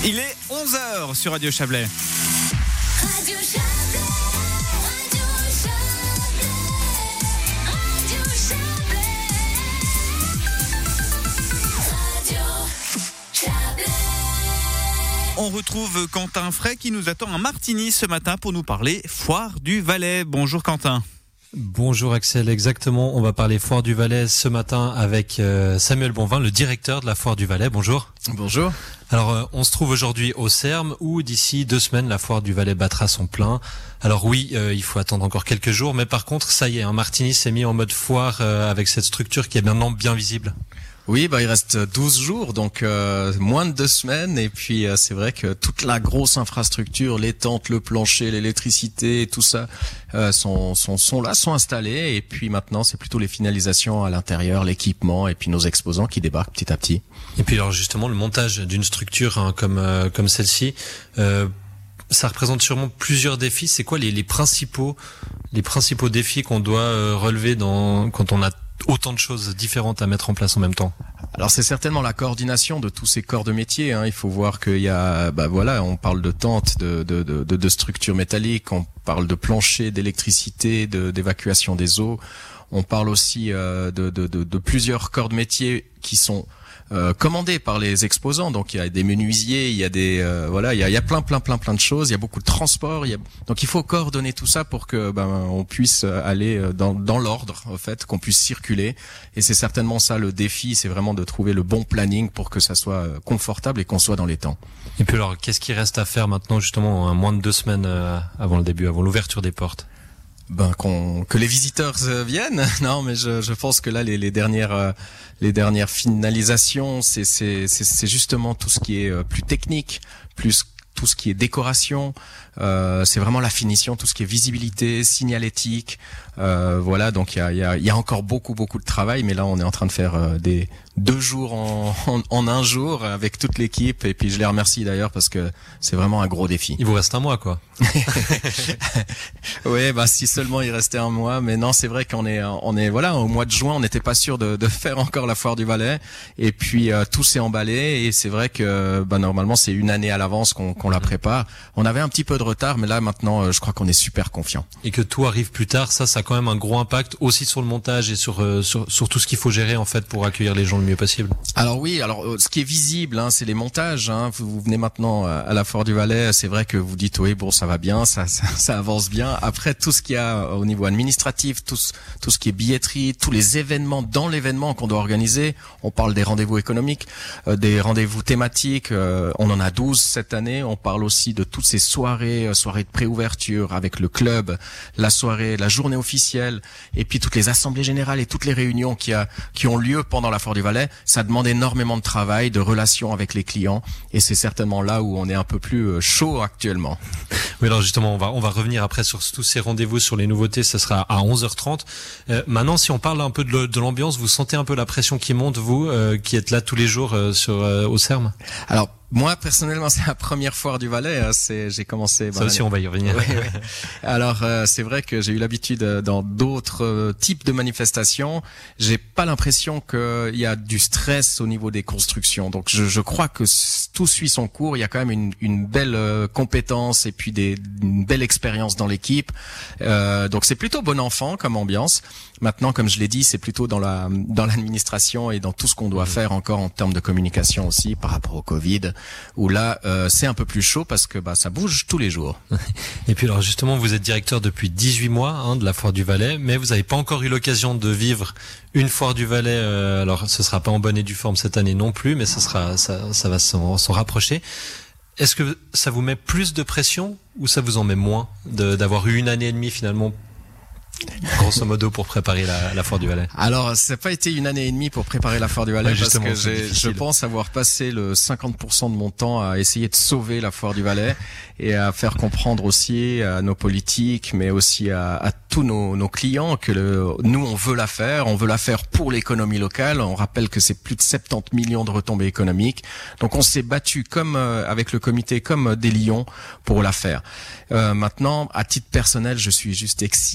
Il est 11h sur Radio Chablais. Radio Chablais, Radio Chablais, Radio Chablais, Radio Chablais. On retrouve Quentin Fray qui nous attend à Martigny ce matin pour nous parler Foire du Valais. Bonjour Quentin. Bonjour Axel, exactement. On va parler Foire du Valais ce matin avec Samuel Bonvin, le directeur de la Foire du Valais. Bonjour. Bonjour. Alors, on se trouve aujourd'hui au Serme où d'ici 2 semaines, la Foire du Valais battra son plein. Alors oui, il faut attendre encore quelques jours, mais par contre, ça y est, Martigny s'est mis en mode foire avec cette structure qui est maintenant bien visible. Oui, il reste 12 jours, donc moins de 2 semaines. Et puis c'est vrai que toute la grosse infrastructure, les tentes, le plancher, l'électricité, tout ça sont là, sont installés. Et puis maintenant, c'est plutôt les finalisations à l'intérieur, l'équipement et puis nos exposants qui débarquent petit à petit. Et puis alors justement, le montage d'une structure comme celle-ci, ça représente sûrement plusieurs défis. C'est quoi les principaux défis qu'on doit relever quand on a autant de choses différentes à mettre en place en même temps? Alors c'est certainement la coordination de tous ces corps de métier. Il faut voir qu'il y a, on parle de tentes, de structures métalliques, on parle de plancher, d'électricité, d'évacuation des eaux. On parle aussi de plusieurs corps de métier qui sont commandés par les exposants. Donc il y a des menuisiers, il y a il y a plein de choses. Il y a beaucoup de transport. Donc il faut coordonner tout ça pour que on puisse aller dans l'ordre, en fait, qu'on puisse circuler. Et c'est certainement ça le défi, c'est vraiment de trouver le bon planning pour que ça soit confortable et qu'on soit dans les temps. Et puis alors, qu'est-ce qui reste à faire maintenant, justement, moins de 2 semaines avant l'ouverture des portes? Que les visiteurs viennent. Non, mais je pense que là les dernières finalisations, c'est justement tout ce qui est plus technique, plus tout ce qui est décoration, c'est vraiment la finition, tout ce qui est visibilité, signalétique, donc il y a encore beaucoup de travail, mais là on est en train de faire des 2 jours en 1 jour avec toute l'équipe, et puis je les remercie d'ailleurs parce que c'est vraiment un gros défi. Il vous reste 1 mois, quoi. Oui, si seulement il restait 1 mois, mais non, c'est vrai qu'on est au mois de juin, on n'était pas sûr de faire encore la Foire du Valais, et puis tout s'est emballé, et c'est vrai que normalement c'est 1 année à l'avance qu'on la prépare. On avait un petit peu de retard, mais là maintenant je crois qu'on est super confiant. Et que tout arrive plus tard, ça a quand même un gros impact aussi sur le montage et sur tout ce qu'il faut gérer en fait pour accueillir les gens le mieux possible. Alors oui, ce qui est visible, c'est les montages. Vous venez maintenant à la Foire du Valais, c'est vrai que vous dites oui, bon, ça va bien, ça avance bien. Après, tout ce qu'il y a au niveau administratif, tout ce qui est billetterie, tous les événements dans l'événement qu'on doit organiser. On parle des rendez-vous économiques, des rendez-vous thématiques. On en a 12 cette année. On parle aussi de toutes ces soirées de préouverture avec le club, la journée officielle, et puis toutes les assemblées générales et toutes les réunions qui ont lieu pendant la Foire du Valais. Ça demande énormément de travail, de relations avec les clients, et c'est certainement là où on est un peu plus chaud actuellement. Oui, alors justement, on va revenir après sur tous ces rendez-vous, sur les nouveautés. Ça sera à 11h30. Maintenant, si on parle un peu de l'ambiance, vous sentez un peu la pression qui monte, vous, qui êtes là tous les jours au Serme? Alors, moi, personnellement, c'est la première Foire du Valais. J'ai commencé... Ça aussi, on va y revenir. Oui. Alors, c'est vrai que j'ai eu l'habitude dans d'autres types de manifestations. J'ai pas l'impression qu'il y a du stress au niveau des constructions. Donc, je crois que tout suit son cours. Il y a quand même une belle compétence et puis une belle expérience dans l'équipe. Donc, c'est plutôt bon enfant comme ambiance. Maintenant, comme je l'ai dit, c'est plutôt dans l'administration et dans tout ce qu'on doit faire encore en termes de communication aussi par rapport au Covid, où là c'est un peu plus chaud parce que ça bouge tous les jours. Et puis alors justement, vous êtes directeur depuis 18 mois de la Foire du Valais, mais vous n'avez pas encore eu l'occasion de vivre une Foire du Valais. Alors ce sera pas en bonne et due forme cette année non plus, mais ça va s'en rapprocher. Est-ce que ça vous met plus de pression ou ça vous en met moins d'avoir eu 1 année et demie finalement, grosso modo, pour préparer la Foire du Valais? Alors, ça n'a pas été 1 année et demie pour préparer la Foire du Valais, parce que je pense avoir passé le 50% de mon temps à essayer de sauver la Foire du Valais et à faire comprendre aussi à nos politiques, mais aussi à tous nos clients que nous, on veut la faire pour l'économie locale. On rappelle que c'est plus de 70 millions de retombées économiques. Donc, on s'est battu avec le comité comme des lions pour la faire. Maintenant, à titre personnel, je suis juste excité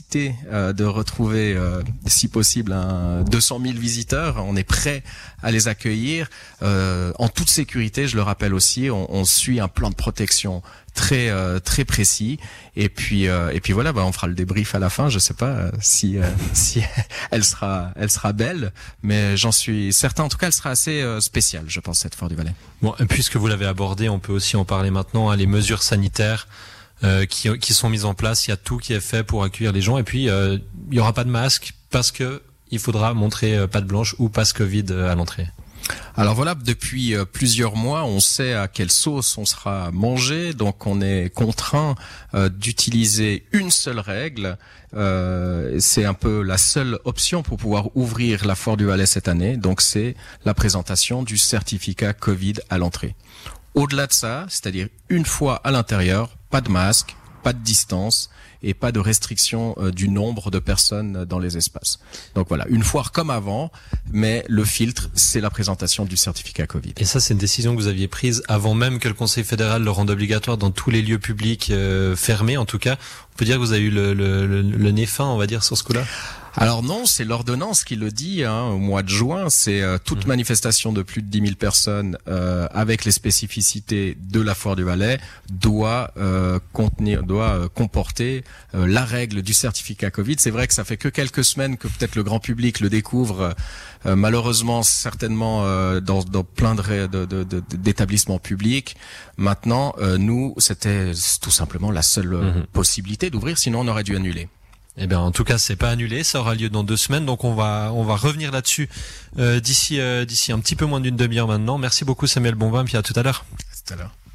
de retrouver, si possible, 200 000 visiteurs. On est prêt à les accueillir en toute sécurité. Je le rappelle aussi, on suit un plan de protection très précis. Et puis voilà, on fera le débrief à la fin. Je sais pas si elle sera belle, mais j'en suis certain. En tout cas, elle sera assez spéciale, je pense, cette Foire du Valais. Bon, puisque vous l'avez abordé, on peut aussi en parler maintenant. Les mesures sanitaires qui sont mises en place, il y a tout qui est fait pour accueillir les gens. Et puis il y aura pas de masque parce que il faudra montrer patte blanche ou passe Covid à l'entrée. Alors voilà, depuis plusieurs mois, on sait à quelle sauce on sera mangé, donc on est contraint d'utiliser une seule règle. C'est un peu la seule option pour pouvoir ouvrir la Foire du Valais cette année, donc c'est la présentation du certificat Covid à l'entrée. Au-delà de ça, c'est-à-dire une fois à l'intérieur, pas de masque, pas de distance et pas de restriction du nombre de personnes dans les espaces. Donc voilà, une foire comme avant, mais le filtre, c'est la présentation du certificat Covid. Et ça, c'est une décision que vous aviez prise avant même que le Conseil fédéral le rende obligatoire dans tous les lieux publics fermés. En tout cas, on peut dire que vous avez eu le nez fin, on va dire, sur ce coup-là. Alors non, c'est l'ordonnance qui le dit, au mois de juin, c'est toute manifestation de plus de 10 000 personnes avec les spécificités de la Foire du Valais doit comporter la règle du certificat Covid. C'est vrai que ça fait que quelques semaines que peut-être le grand public le découvre, malheureusement certainement dans plein d'établissements publics. Maintenant, nous, c'était tout simplement la seule possibilité d'ouvrir, sinon on aurait dû annuler. Eh bien, en tout cas, c'est pas annulé. Ça aura lieu dans 2 semaines. Donc, on va revenir là-dessus d'ici un petit peu moins d'une demi-heure maintenant. Merci beaucoup, Samuel Bonvin. Puis à tout à l'heure. À tout à l'heure.